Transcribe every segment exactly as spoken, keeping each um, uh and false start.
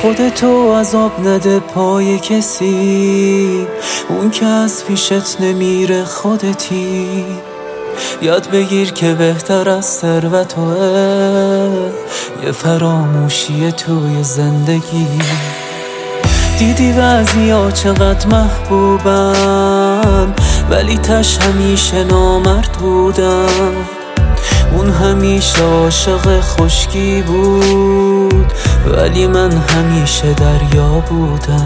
خودتو عذاب نده پای کسی، اون که از پیشت نمیره خودتی. یاد بگیر که بهتر از ثروت یه فراموشی توی زندگی. دیدی بعضیا چقدر محبوبن ولی تش همیشه نامرد بودن. اون همیشه عاشق خشکی بود ولی من همیشه دریا بودم.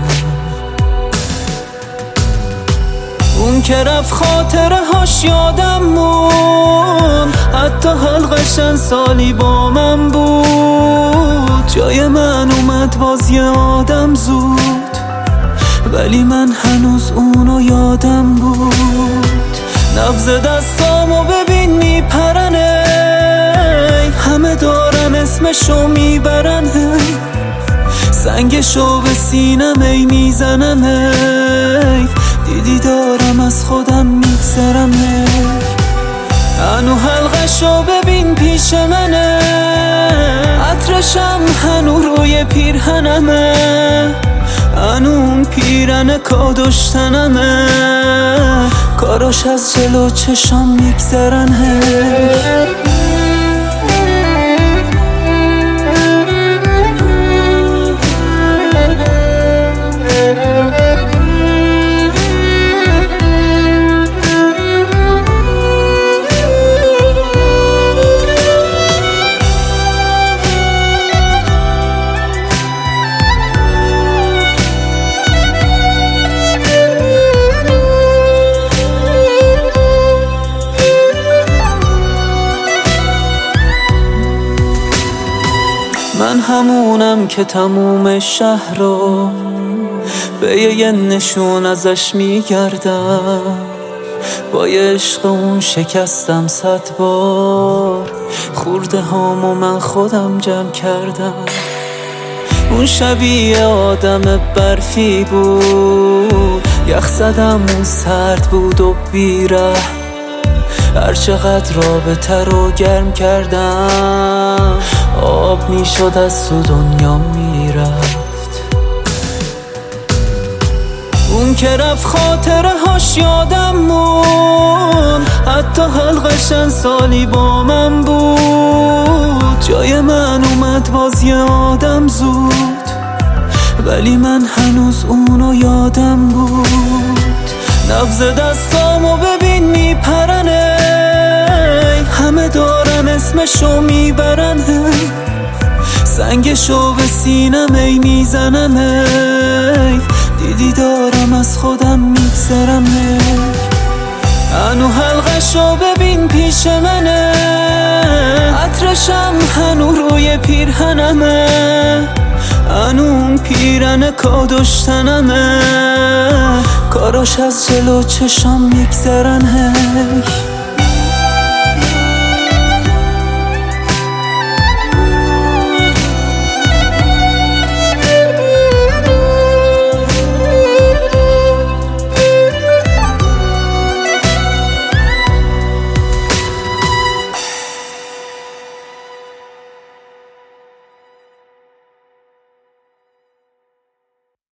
اون که رفت خاطره هاش یادم مون، حتی حلقشن سالی با من بود. جای من اومد باز یه آدم زود ولی من هنوز اونو یادم بود. نبض دستامو ببین میپرنه، همه دارن اسمشو میبرن، سنگشو به سینم ای میزنم. ای دیدی دارم از خودم میگذرم. هنو حلقشو ببین پیش منه، عطرشم هنو روی پیرهنمه، هنو اون پیرن کادشتنمه، کاراش از جلو چشام میگذرن. من همونم که تموم شهر رو به یه نشون ازش میگردم. با یه عشق اون شکستم صد بار، خورده هامو من خودم جمع کردم. اون شبیه آدم برفی بود، یخ زدم اون سرد بود و بیره. هر چقدر رابطه رو گرم کردم آب میشد از تو دنیا میرفت. اون که رفت خاطره هاش یادم مون، حتی حلقشن سالی با من بود. جای من اومد باز یه آدم زود ولی من هنوز اونو یادم بود. نبض دستامو ببین میپرنه، همه دارن اسمشو میبرن، سنگشو به سینم ای میزنم. ای دیدی دارم از خودم میگذرم. هنو حلقشو ببین پیش منه، عطرشم هنو روی پیرهنمه، هنو اون پیرن کادشتنمه، کاراش از جلو چشام میگذرن.